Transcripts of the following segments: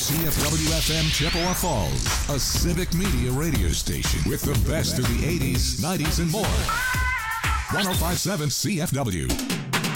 WCFW-FM Chippewa Falls, a civic media radio station with the best of the 80s, 90s, and more. 105.7 CFW.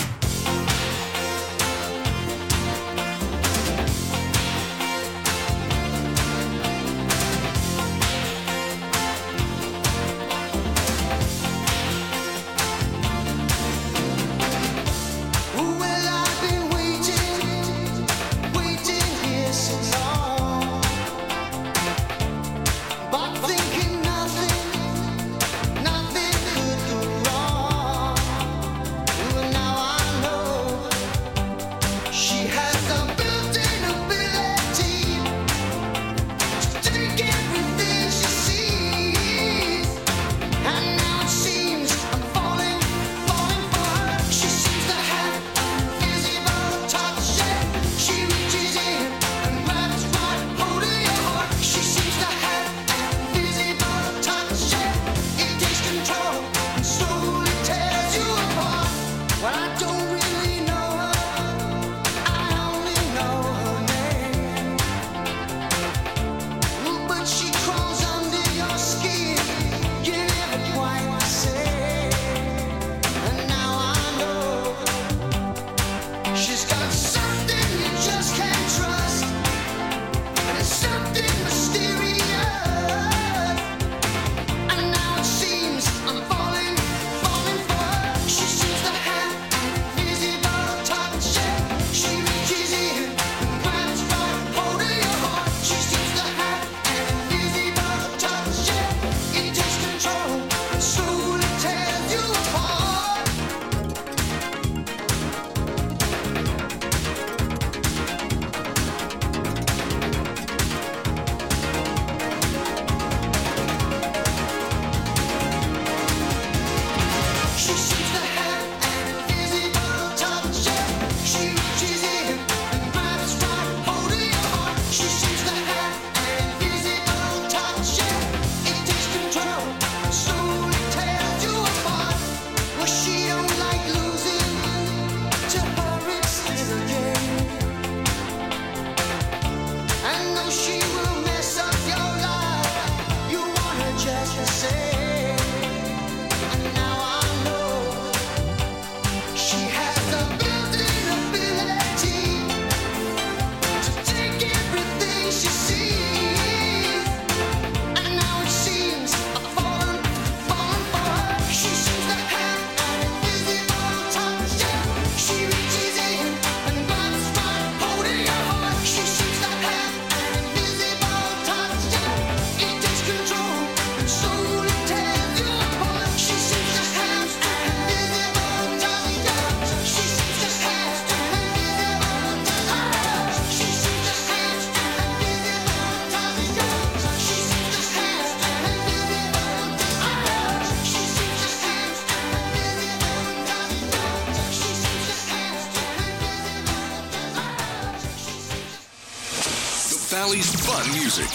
Valley's fun music.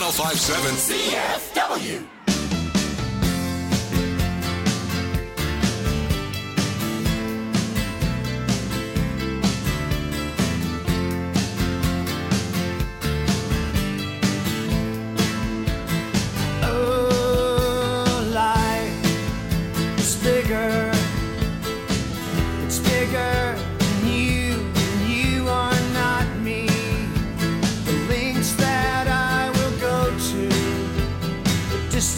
105.7 CFW. Just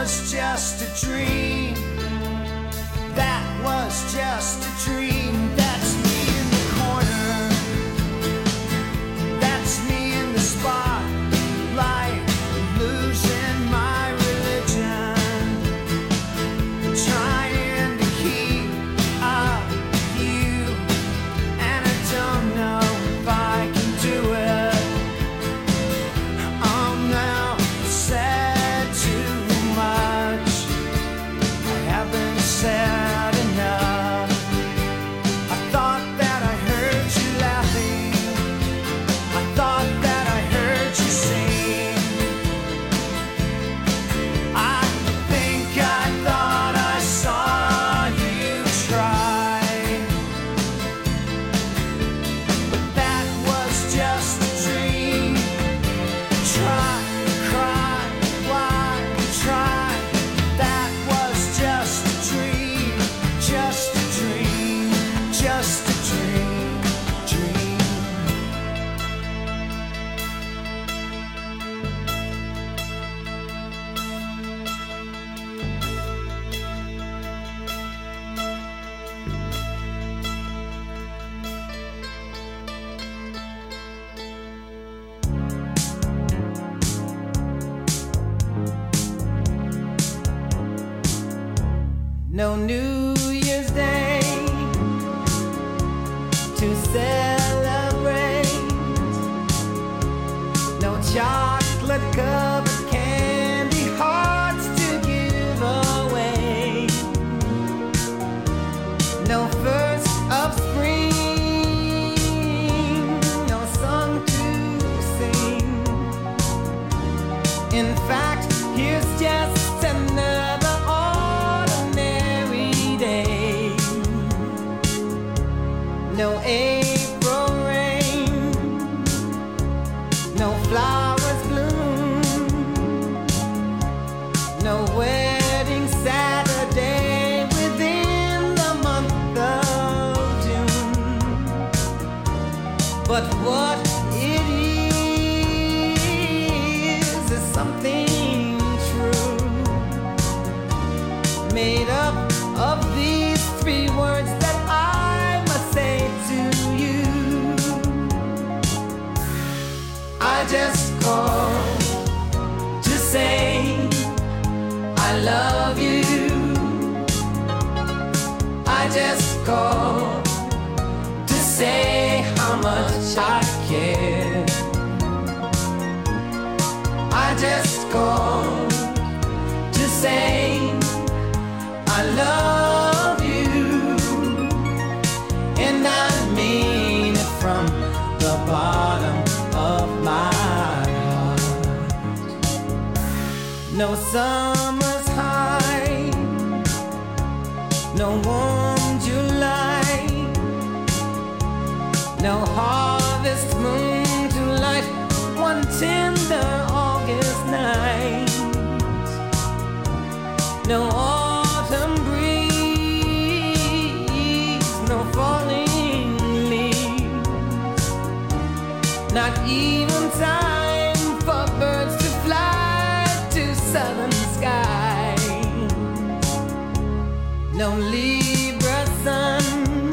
was just a dream. That was just a dream. That's me in the corner. That's me in the spotlight, losing my religion, trying to keep up with you, and I don't know if I can do it. I'm now said too much. I haven't said enough. I thought that I heard you laughing. I thought that I heard you sing. I think I thought I saw you try. But that was just a dream. Try, cry, why, try. That was just a dream. Just a dream. Just a dream. Dream. No New Year's Day to celebrate. No chocolate covered candy hearts to give away. No first of spring, no song to sing. In fact, here's just another ordinary day. No April rain, no flowers bloom, no wedding Saturday within the month of June. But what it is something true, made up of these three words that I must say to you. I just called to say I love you. I just called to say how much I care. I just called to say I love you, and I mean it from the bottom of my heart. No summer's high, no warm July, no harvest moon to light one tender August night. No autumn breeze, no falling leaves, not even time for birds to fly to southern skies. No Libra sun,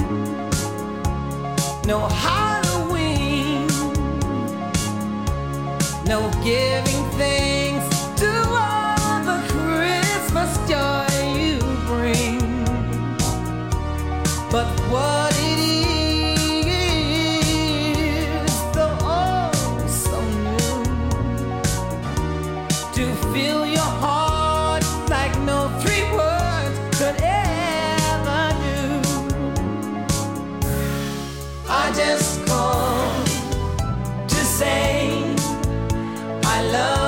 no Halloween, no giving thanks to all the Christmas joy you bring. But what it is, though oh so new, to fill your heart like no three words could ever do. I just called to say I love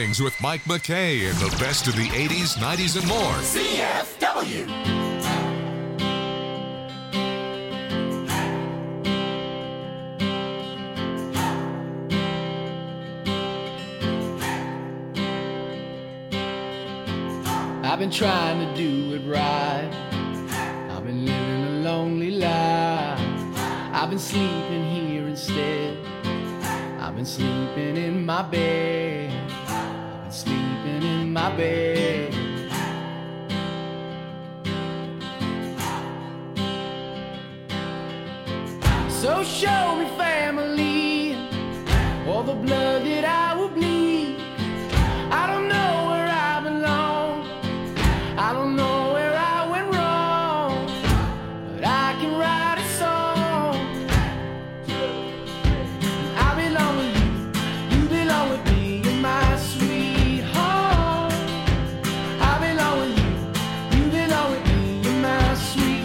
Mornings with Mike McKay and the best of the 80s, 90s, and more. CFW. I've been trying to do it right. I've been living a lonely life. I've been sleeping here instead. I've been sleeping in my bed. I've been sleeping in my bed. So show me family, all the blood that I will bleed. I don't know where I belong. I don't know where I went wrong, but I can write a song. I belong with you, you belong with me, you're my sweetheart. I belong with you, you belong with me, you're my sweetheart.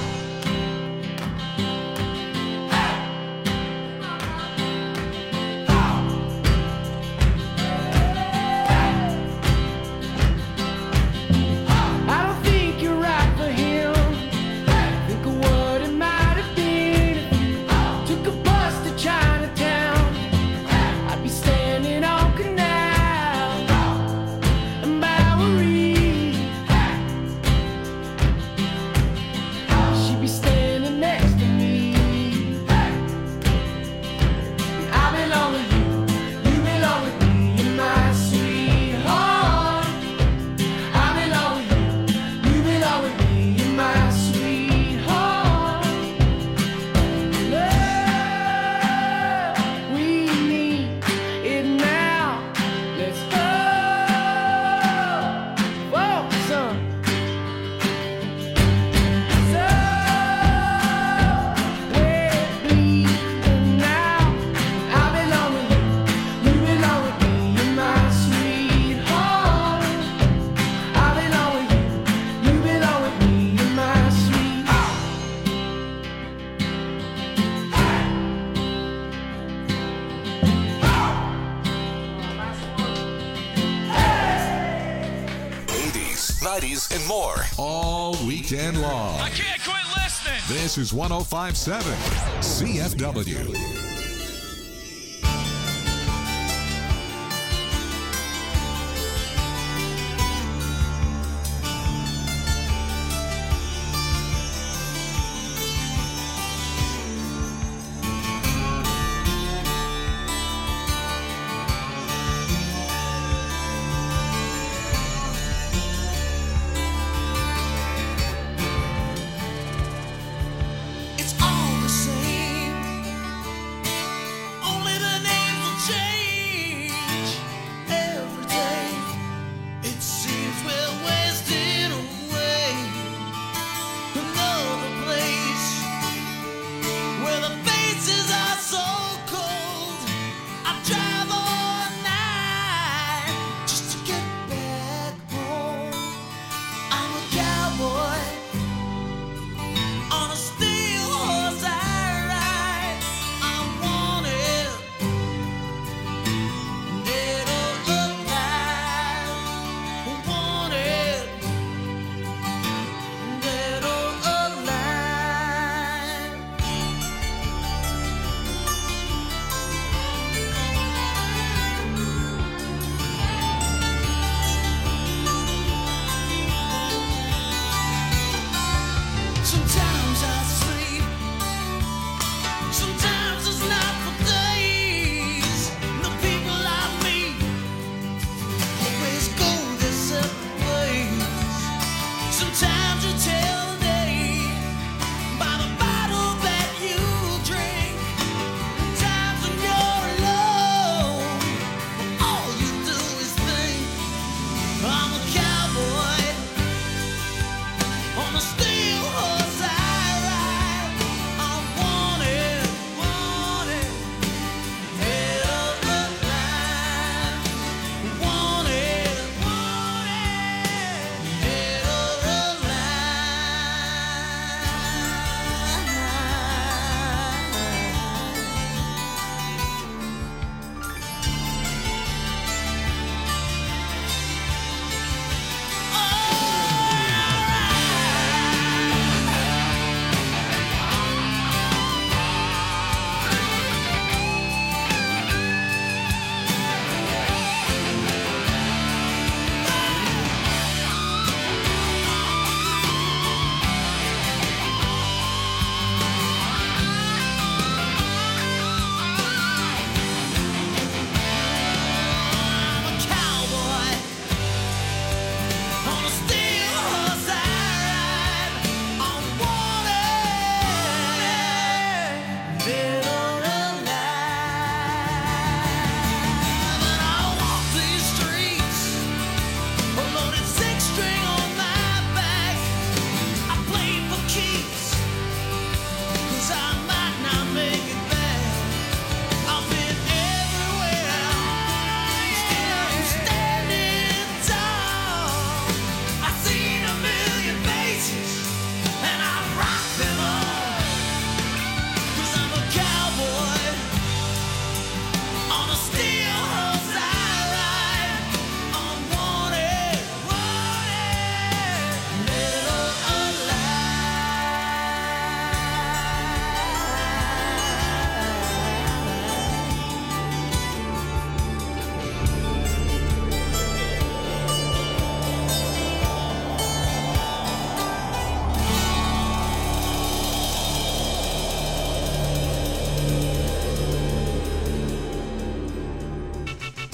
And more all weekend long. I can't quit listening. This is 105.7 CFW. It's all the same.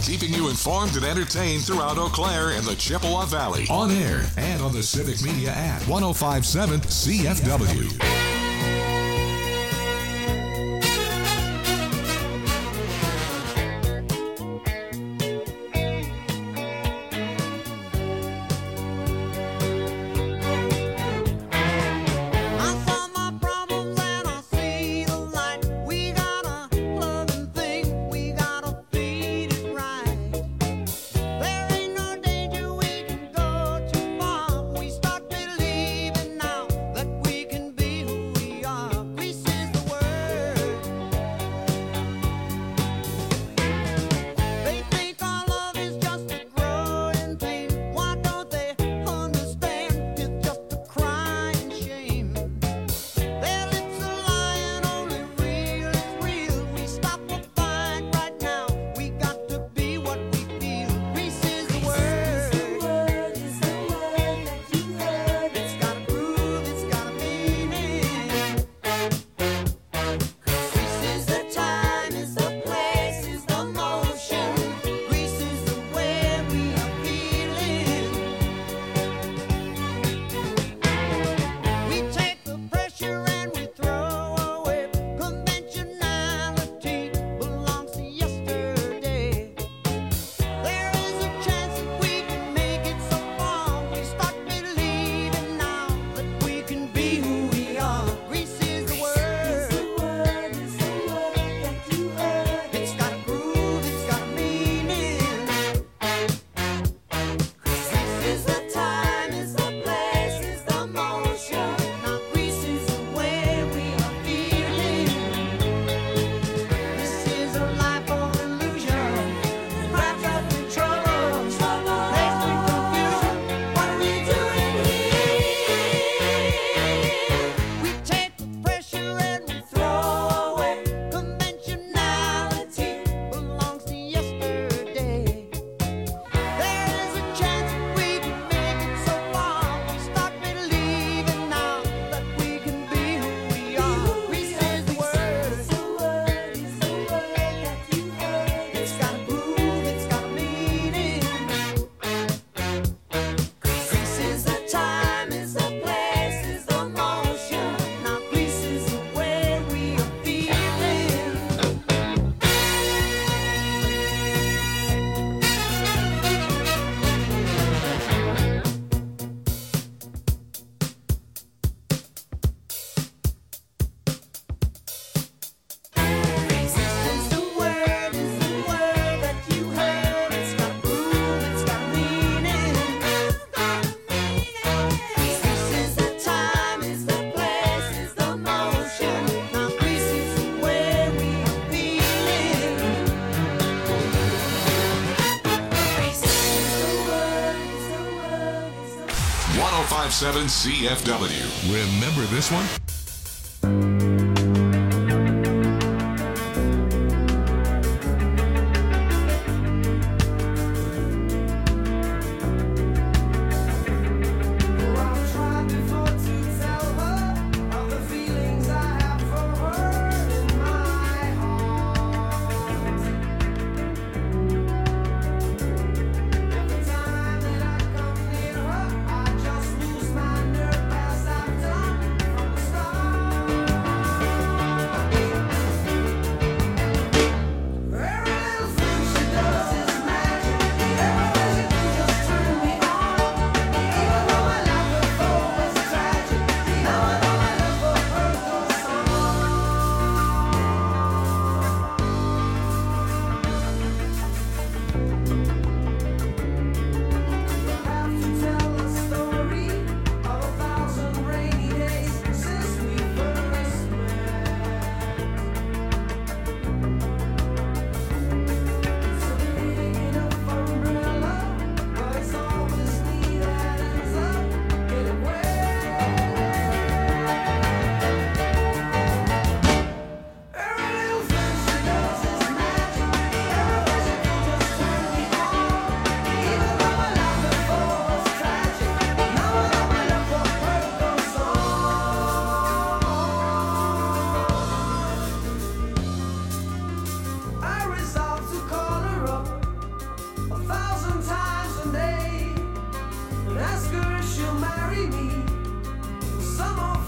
keeping you informed and entertained throughout Eau Claire and the Chippewa Valley. On air and on the Civic Media app. 105.7 CFW. CFW. Remember this one? Start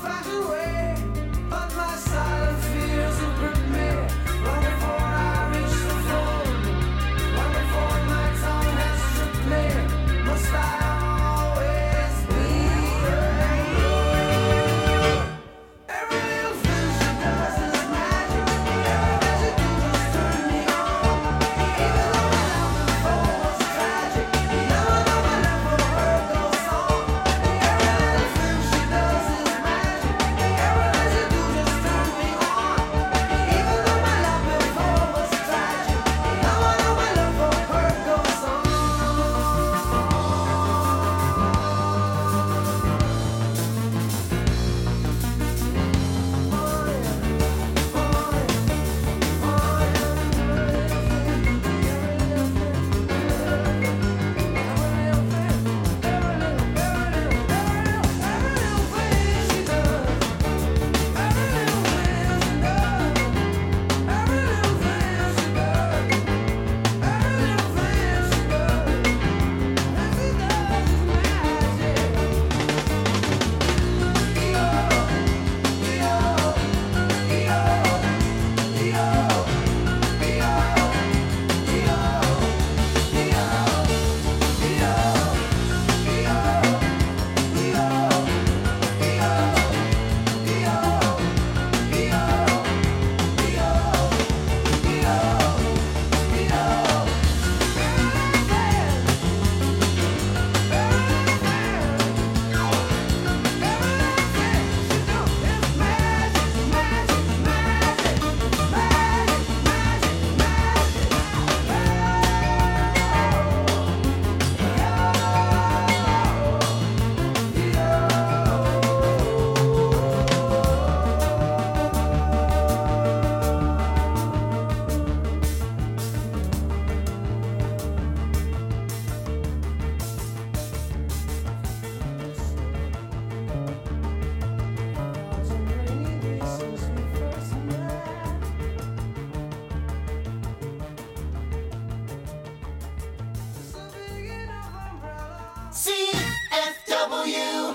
CFW.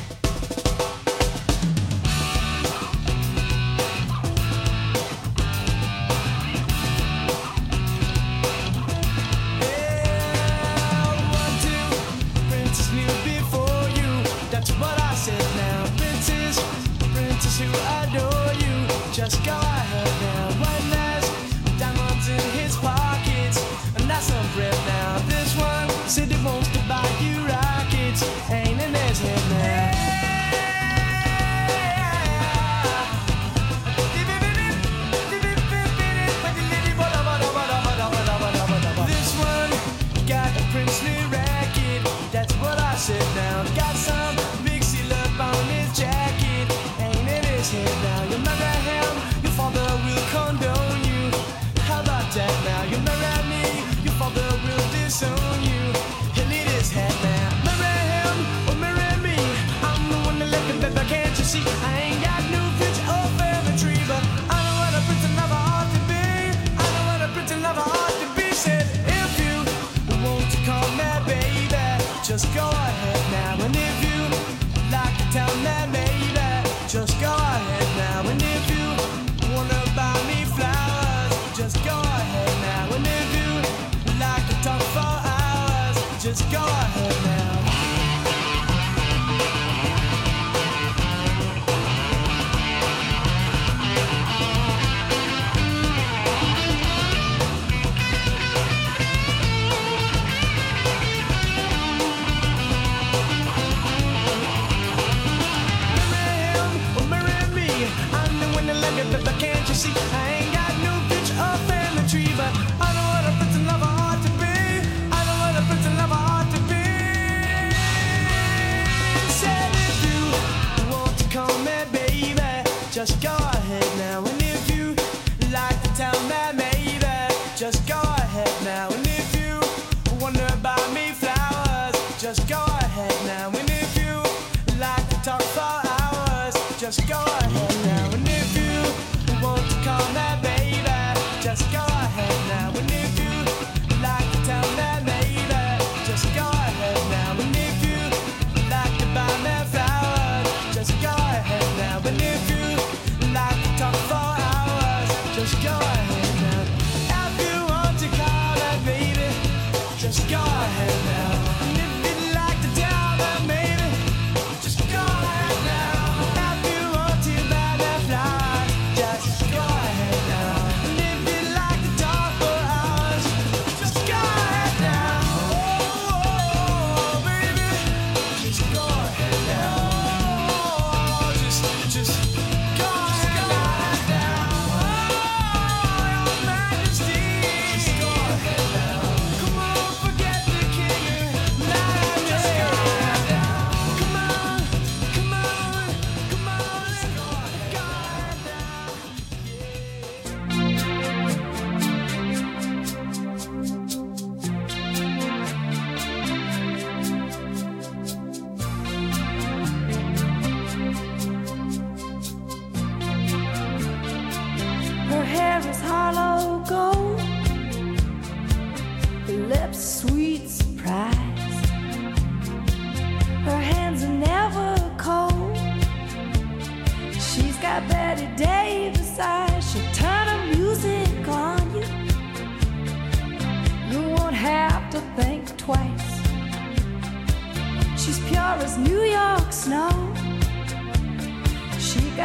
To adore you, just go ahead now. One last diamonds in his pockets, and that's some bread now. This one said he wants to buy you right.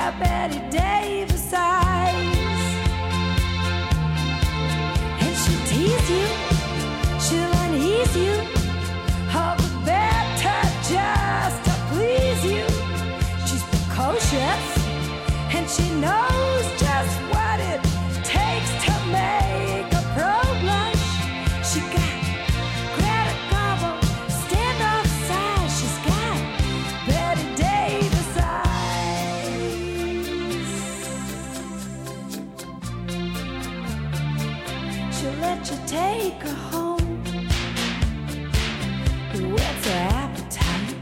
got Betty Davis eyes. And she'll tease you, she'll unease you, all the better just to please you. She's precocious, and she knows just what it takes to make a pro blush. She got Greta Garbo, standoff size. She's got Betty Davis eyes. She'll let you take her home, whets her appetite.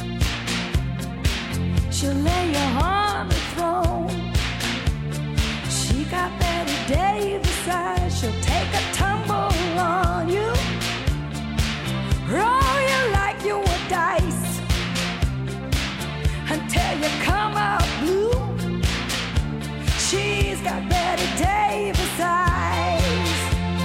She'll lay you on the throne. She got Betty Davis eyes. She'll take a tumble on you, roll you like you were dice, until you come out blue. She's got Betty Davis eyes.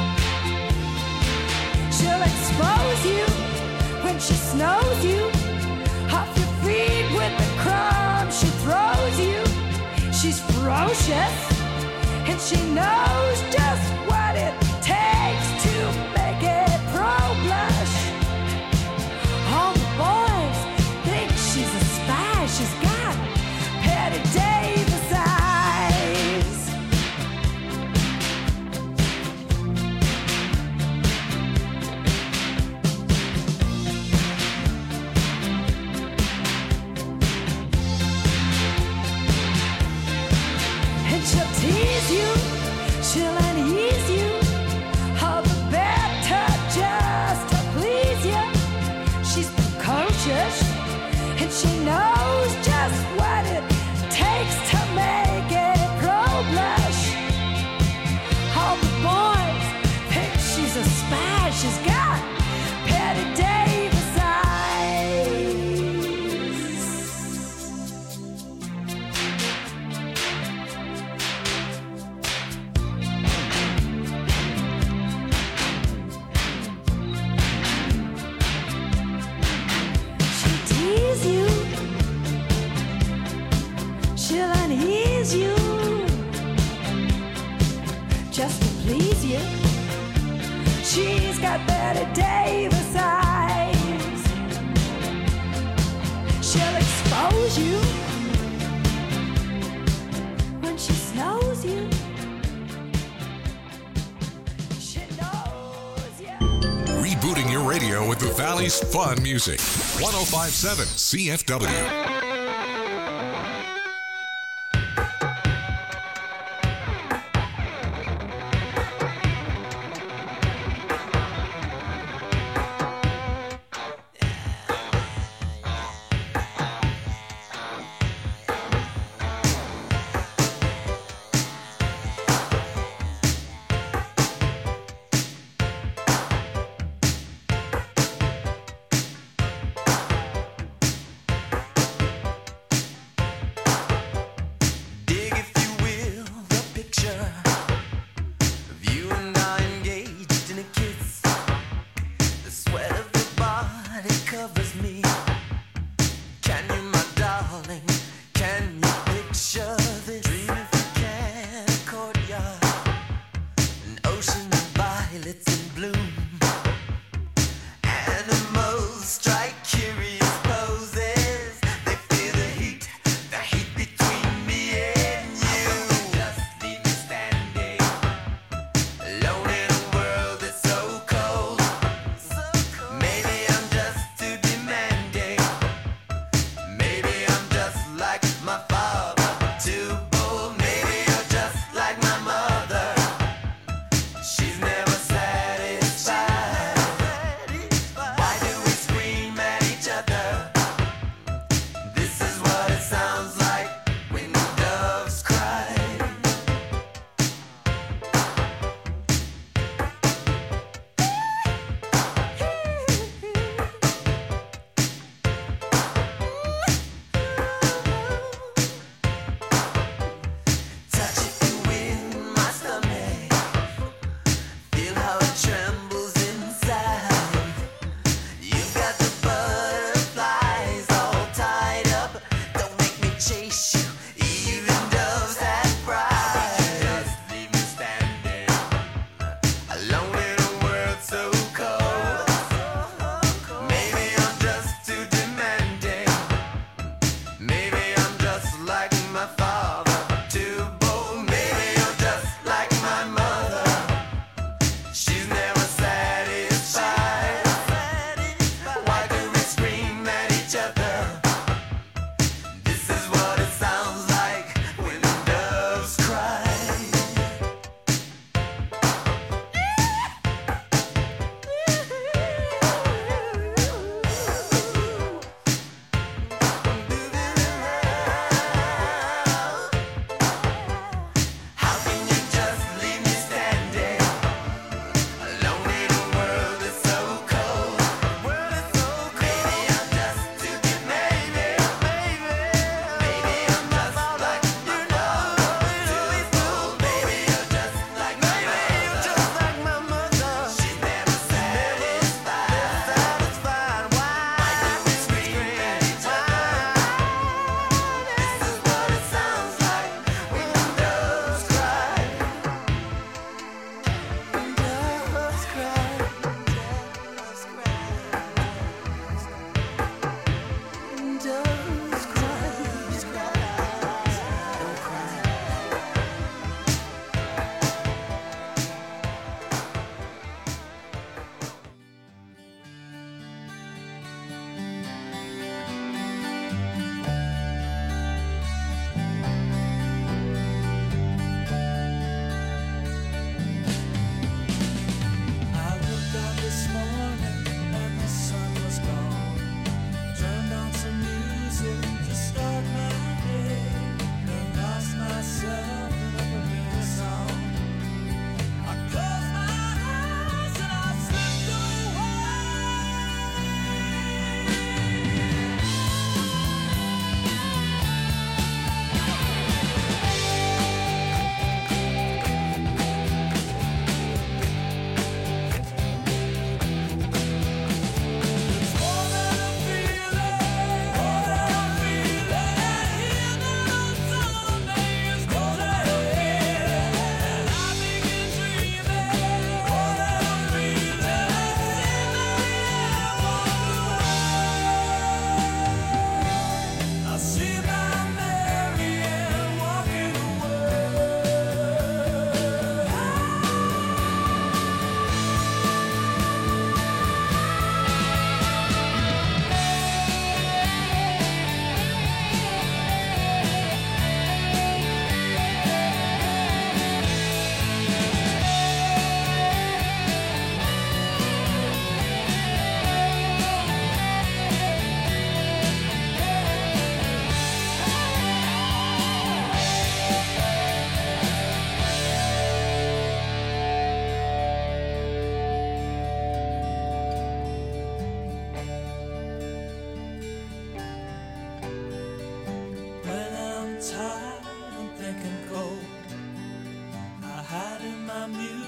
She'll expose you when she snows you, off your feet with the crumbs she throws you. She's ferocious, and she knows just what it takes to make it pro blush. All the boys think she's a spy. She's got Betty Davis eyes. And she'll tease you, she'll unease you, all the better just to please you. She's precocious, and she knows just what it takes to make it pro blush. All the boys think she's a spy. She's got Betty Davis eyes. She'll tease you, she'll unease you, just to please you. She's got Betty Davis eyes. She'll expose you when she snows you. She knows you. Rebooting your radio with the Valley's fun music. 1057 CFW. She's never sad.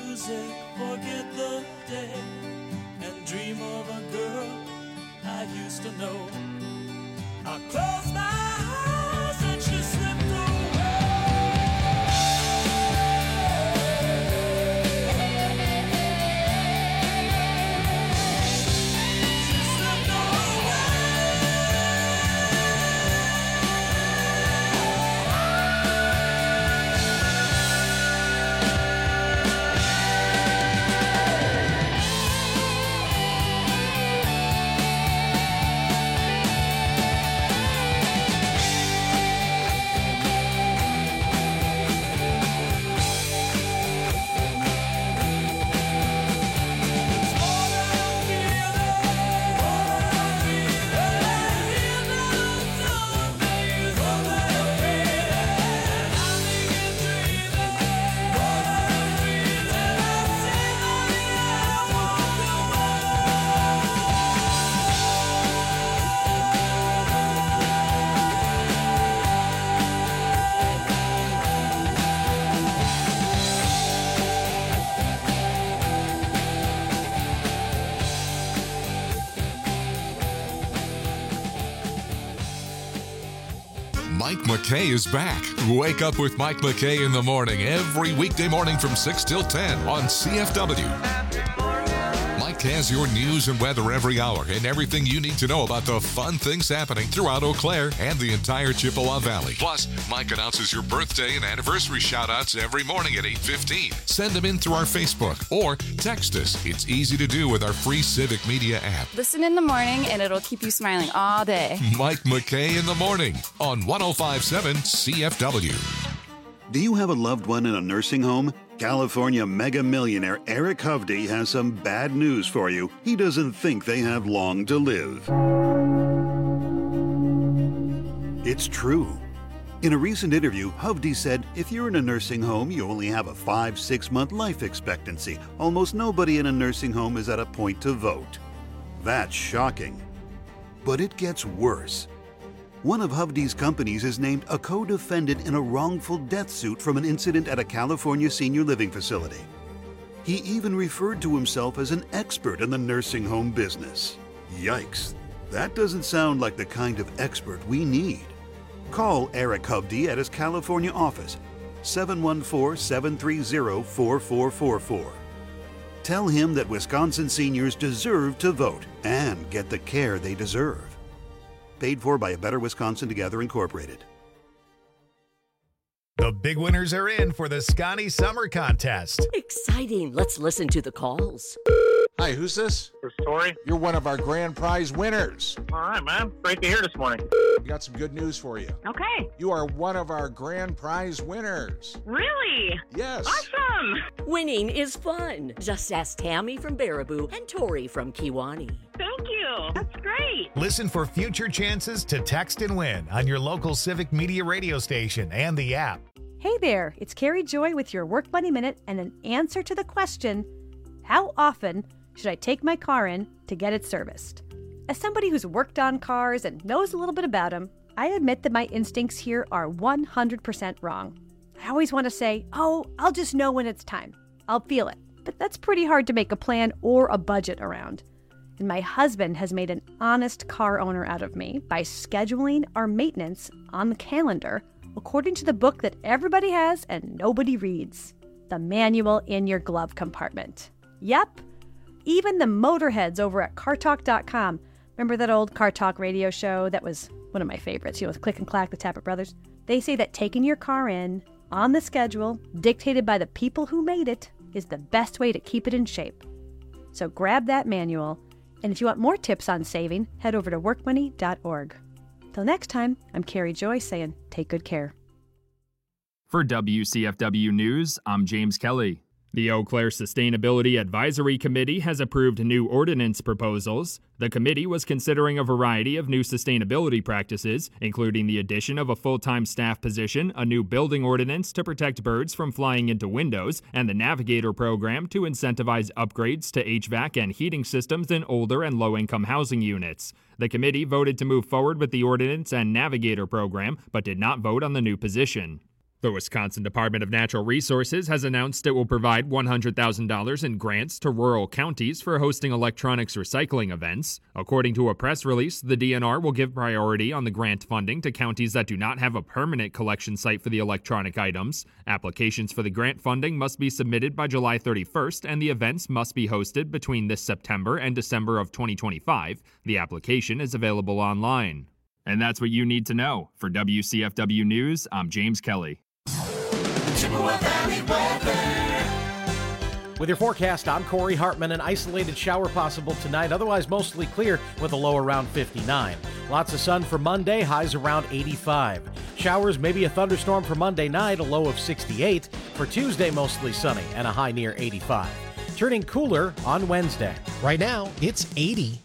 music, forget the day, and dream of a girl I used to know. I close my eyes and she slipped Mike McKay is back. Wake up with Mike McKay in the morning every weekday morning from 6 till 10 on CFW. Mike has your news and weather every hour and everything you need to know about the fun things happening throughout Eau Claire and the entire Chippewa Valley. Plus, Mike announces your birthday and anniversary shout-outs every morning at 8:15. Send them in through our Facebook or text us. It's easy to do with our free Civic Media app. Listen in the morning and it'll keep you smiling all day. Mike McKay in the morning on 105.7 CFW. Do you have a loved one in a nursing home? California mega millionaire Eric Hovde has some bad news for you. He doesn't think they have long to live. It's true. In a recent interview, Hovde said, if you're in a nursing home, you only have a 5-6 month life expectancy. Almost nobody in a nursing home is at a point to vote. That's shocking. But it gets worse. One of Hovde's companies is named a co-defendant in a wrongful death suit from an incident at a California senior living facility. He even referred to himself as an expert in the nursing home business. Yikes, that doesn't sound like the kind of expert we need. Call Eric Hovde at his California office, 714-730-4444. Tell him that Wisconsin seniors deserve to vote and get the care they deserve. Paid for by A Better Wisconsin Together Incorporated. The big winners are in for the Scotty Summer Contest. Exciting. Let's listen to the calls. Hi, who's this? This is Tori. You're one of our grand prize winners. All right, man. Great to hear this morning. We got some good news for you. Okay. You are one of our grand prize winners. Really? Yes. Awesome. Winning is fun. Just ask Tammy from Baraboo and Tori from Kewanee. Thank you. That's great. Listen for future chances to text and win on your local Civic Media radio station and the app. Hey there, it's Carrie Joy with your Work Money Minute and an answer to the question, how often should I take my car in to get it serviced? As somebody who's worked on cars and knows a little bit about them, I admit that my instincts here are 100% wrong. I always want to say, oh, I'll just know when it's time. I'll feel it. But that's pretty hard to make a plan or a budget around. And my husband has made an honest car owner out of me by scheduling our maintenance on the calendar according to the book that everybody has and nobody reads, the manual in your glove compartment. Yep, even the motorheads over at cartalk.com. Remember that old Car Talk radio show that was one of my favorites, with Click and Clack, the Tappet Brothers? They say that taking your car in on the schedule, dictated by the people who made it, is the best way to keep it in shape. So grab that manual, and if you want more tips on saving, head over to workmoney.org. Till next time, I'm Carrie Joy saying, take good care. For WCFW News, I'm James Kelly. The Eau Claire Sustainability Advisory Committee has approved new ordinance proposals. The committee was considering a variety of new sustainability practices, including the addition of a full-time staff position, a new building ordinance to protect birds from flying into windows, and the Navigator program to incentivize upgrades to HVAC and heating systems in older and low-income housing units. The committee voted to move forward with the ordinance and Navigator program, but did not vote on the new position. The Wisconsin Department of Natural Resources has announced it will provide $100,000 in grants to rural counties for hosting electronics recycling events. According to a press release, the DNR will give priority on the grant funding to counties that do not have a permanent collection site for the electronic items. Applications for the grant funding must be submitted by July 31st, and the events must be hosted between this September and December of 2025. The application is available online. And that's what you need to know. For WCFW News, I'm James Kelly. With your forecast, I'm Corey Hartman. An isolated shower possible tonight, otherwise mostly clear with a low around 59. Lots of sun for Monday, highs around 85. Showers, maybe a thunderstorm for Monday night, a low of 68. For Tuesday, mostly sunny and a high near 85. Turning cooler on Wednesday. Right now, it's 80.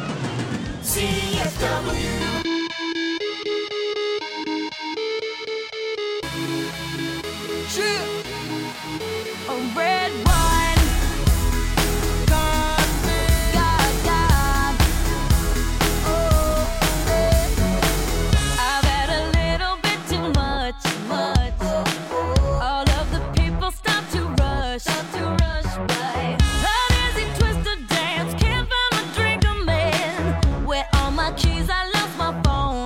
CFW. A red wine, God, oh, I've had a little bit too much. All of the people stop to rush by. An easy twist to dance, can't find my drink, I'm in. Where all my keys, I lost my phone.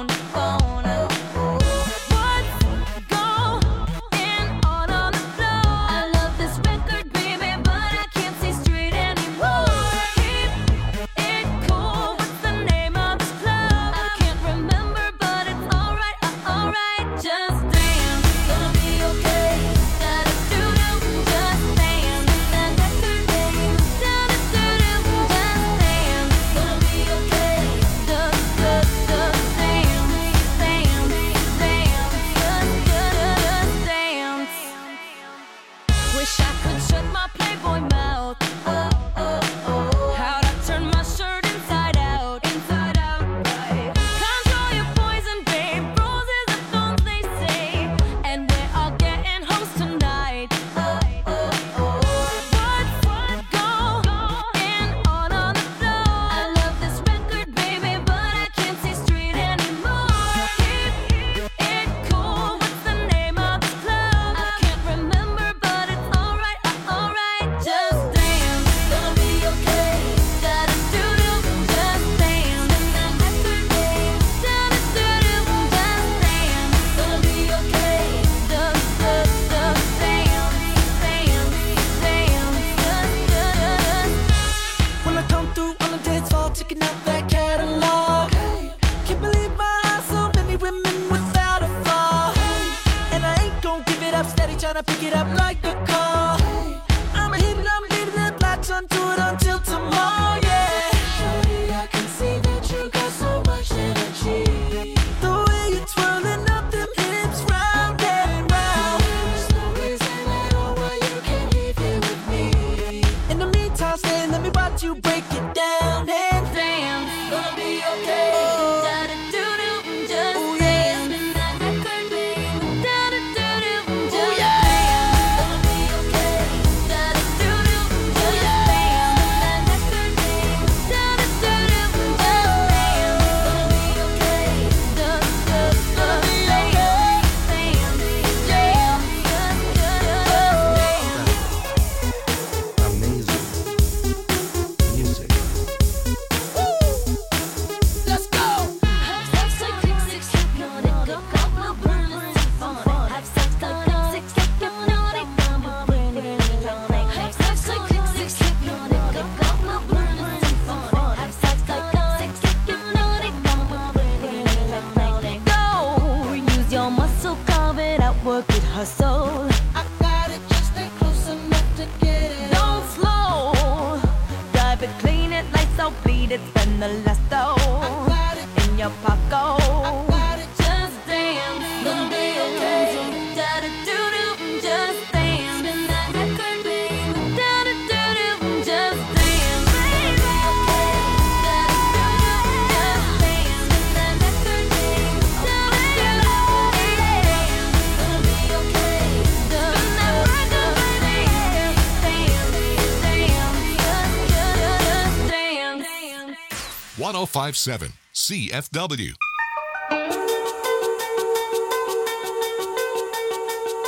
.1057 CFW.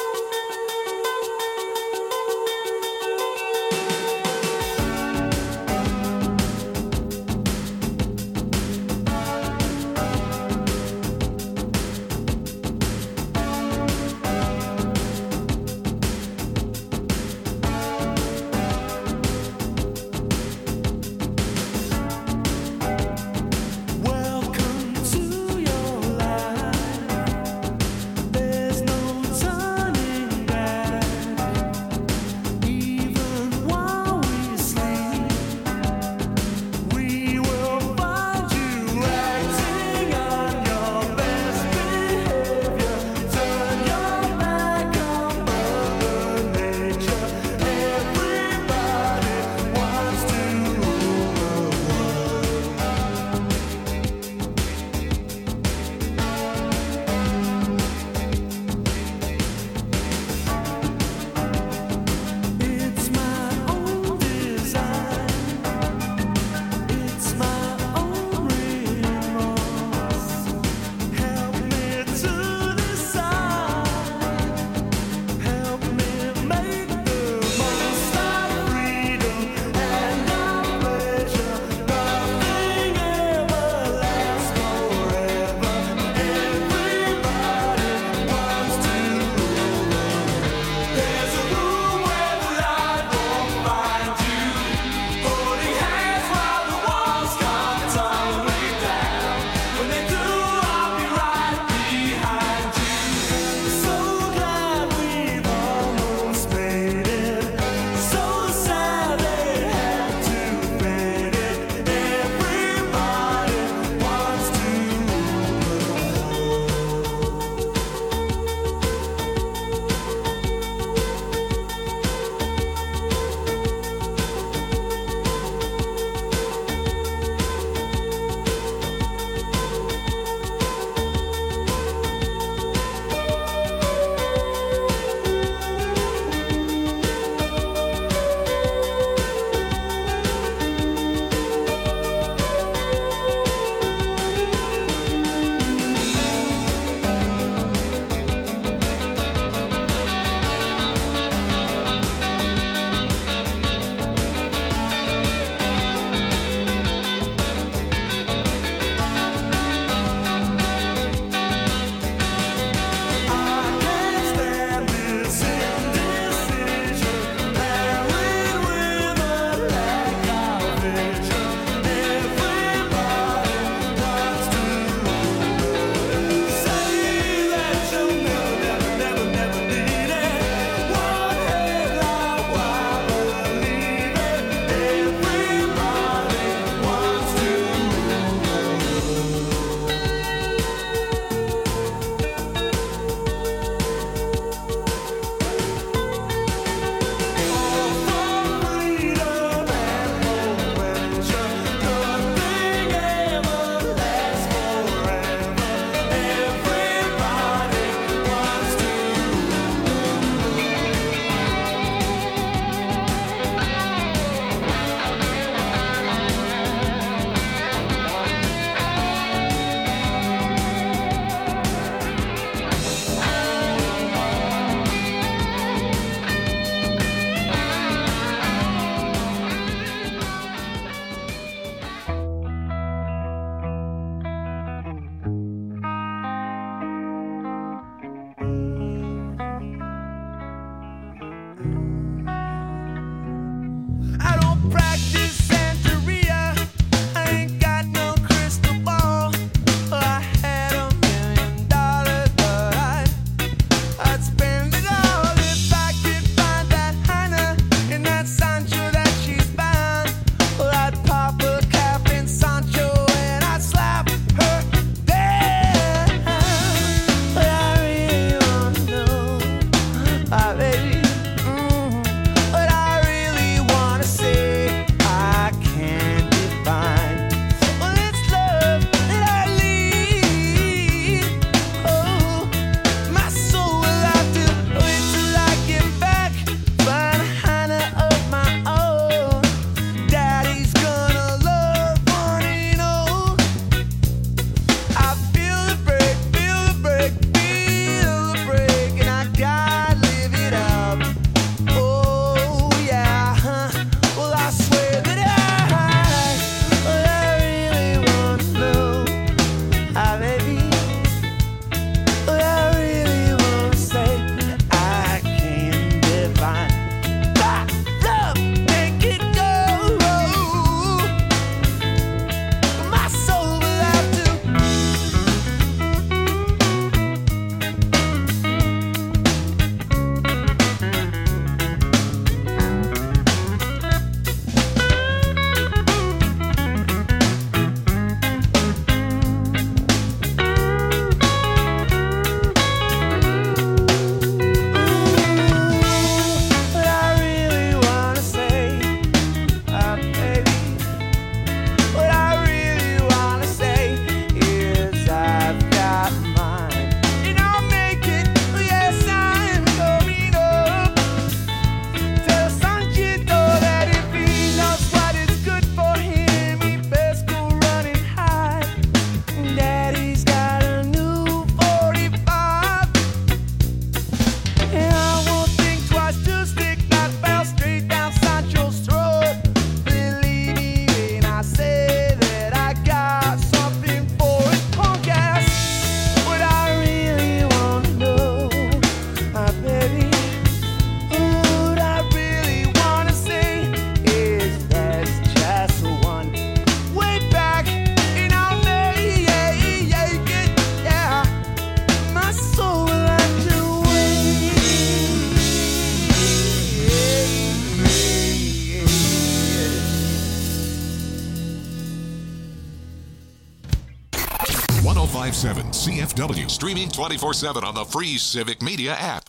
1057 CFW. Streaming 24/7 on the free Civic Media app.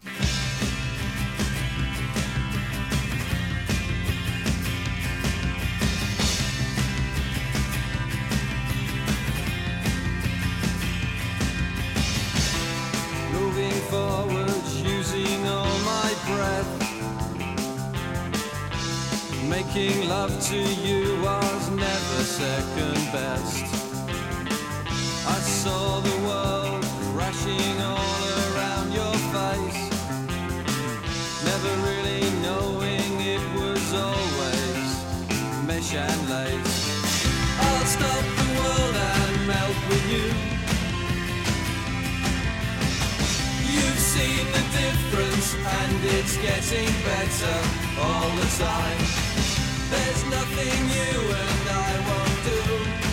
Moving forward, using all my breath. Making love to you was never second best. I saw the world crashing all around your face, never really knowing it was always mesh and lace. I'll stop the world and melt with you. You've seen the difference and it's getting better all the time. There's nothing you and I won't do.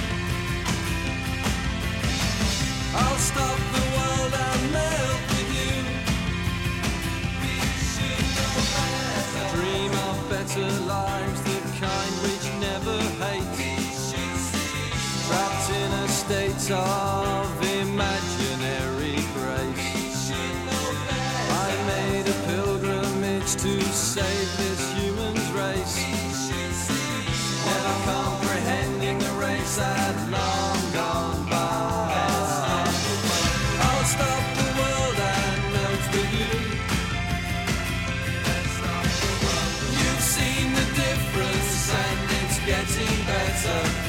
I'll stop the world and melt with you. We should know better. Dream of better lives, the kind which never hate. Trapped in a state of imaginary grace. I made a pilgrimage to save this human race. Never comprehending the race had long gone by. I'll stop the world and melt with you. You've seen the difference and it's getting better